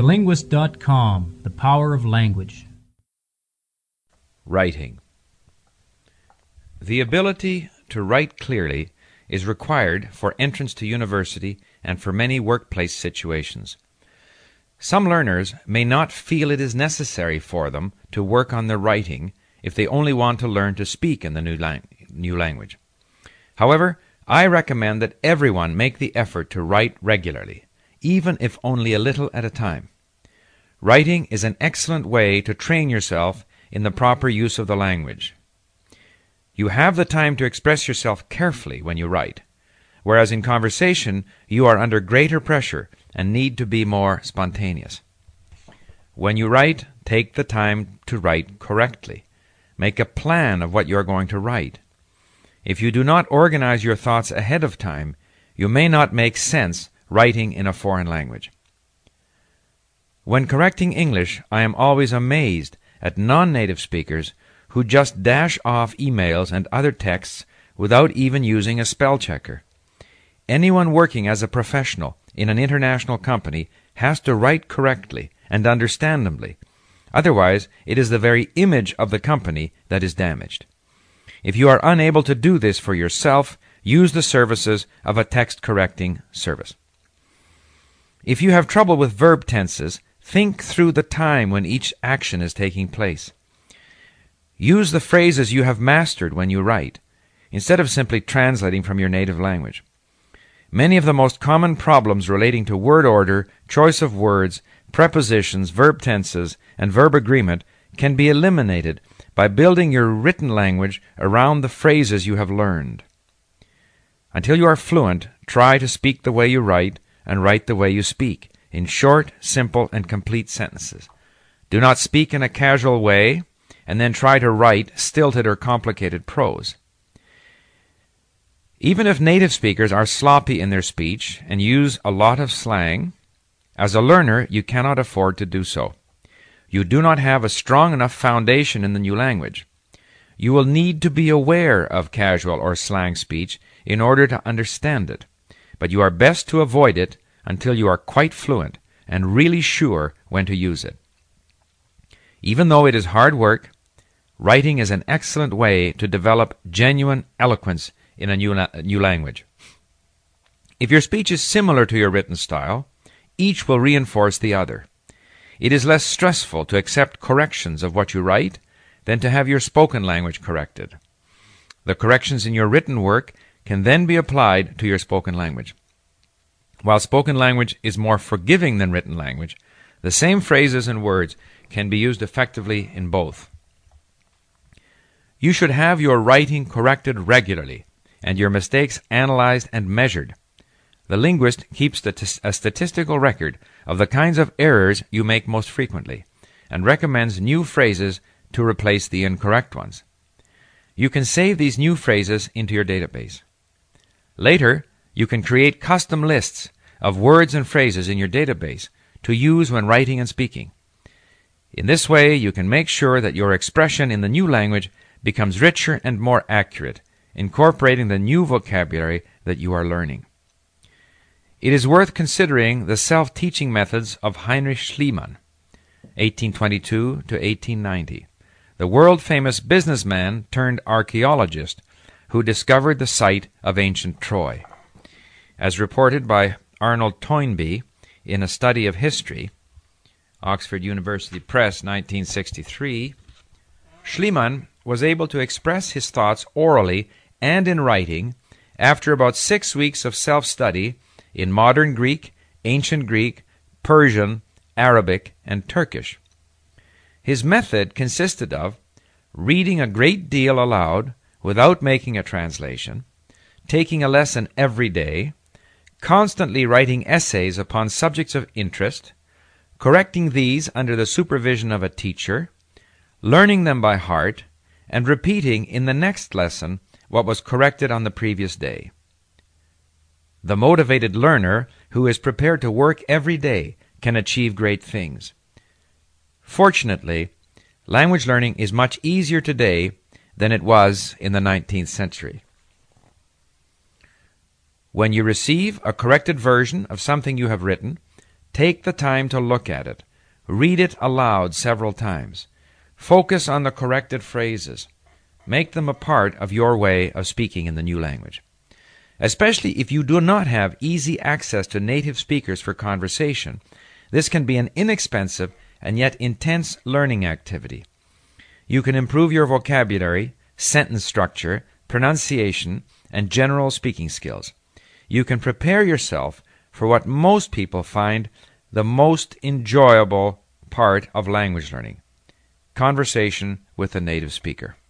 TheLinguist.com, the power of language. Writing. The ability to write clearly is required for entrance to university and for many workplace situations. Some learners may not feel it is necessary for them to work on their writing if they only want to learn to speak in the new language. However, I recommend that everyone make the effort to write regularly, even if only a little at a time. Writing is an excellent way to train yourself in the proper use of the language. You have the time to express yourself carefully when you write, whereas in conversation you are under greater pressure and need to be more spontaneous. When you write, take the time to write correctly. Make a plan of what you are going to write. If you do not organize your thoughts ahead of time, you may not make sense writing in a foreign language. When correcting English, I am always amazed at non-native speakers who just dash off emails and other texts without even using a spell checker. Anyone working as a professional in an international company has to write correctly and understandably. Otherwise, it is the very image of the company that is damaged. If you are unable to do this for yourself, use the services of a text-correcting service. If you have trouble with verb tenses, think through the time when each action is taking place. Use the phrases you have mastered when you write, instead of simply translating from your native language. Many of the most common problems relating to word order, choice of words, prepositions, verb tenses, and verb agreement can be eliminated by building your written language around the phrases you have learned. Until you are fluent, try to speak the way you write and write the way you speak, in short, simple, and complete sentences. Do not speak in a casual way and then try to write stilted or complicated prose. Even if native speakers are sloppy in their speech and use a lot of slang, as a learner you cannot afford to do so. You do not have a strong enough foundation in the new language. You will need to be aware of casual or slang speech in order to understand it, but you are best to avoid it until you are quite fluent and really sure when to use it. Even though it is hard work, writing is an excellent way to develop genuine eloquence in a new language. If your speech is similar to your written style, each will reinforce the other. It is less stressful to accept corrections of what you write than to have your spoken language corrected. The corrections in your written work can then be applied to your spoken language. While spoken language is more forgiving than written language, the same phrases and words can be used effectively in both. You should have your writing corrected regularly and your mistakes analyzed and measured. The linguist keeps a statistical record of the kinds of errors you make most frequently and recommends new phrases to replace the incorrect ones. You can save these new phrases into your database. Later, you can create custom lists of words and phrases in your database to use when writing and speaking. In this way, you can make sure that your expression in the new language becomes richer and more accurate, incorporating the new vocabulary that you are learning. It is worth considering the self-teaching methods of Heinrich Schliemann, 1822 to 1890, the world-famous businessman turned archaeologist who discovered the site of ancient Troy. As reported by Arnold Toynbee in A Study of History, Oxford University Press, 1963, Schliemann was able to express his thoughts orally and in writing after about 6 weeks of self-study in modern Greek, ancient Greek, Persian, Arabic, and Turkish. His method consisted of reading a great deal aloud without making a translation, taking a lesson every day, constantly writing essays upon subjects of interest, correcting these under the supervision of a teacher, learning them by heart, and repeating in the next lesson what was corrected on the previous day. The motivated learner who is prepared to work every day can achieve great things. Fortunately, language learning is much easier today than it was in the 19th century. When you receive a corrected version of something you have written, Take the time to look at it. Read it aloud several times. Focus on the corrected phrases. Make them a part of your way of speaking in the new language. Especially if you do not have easy access to native speakers for conversation, this can be an inexpensive and yet intense learning activity. You can improve your vocabulary, sentence structure, pronunciation, and general speaking skills. You can prepare yourself for what most people find the most enjoyable part of language learning: conversation with a native speaker.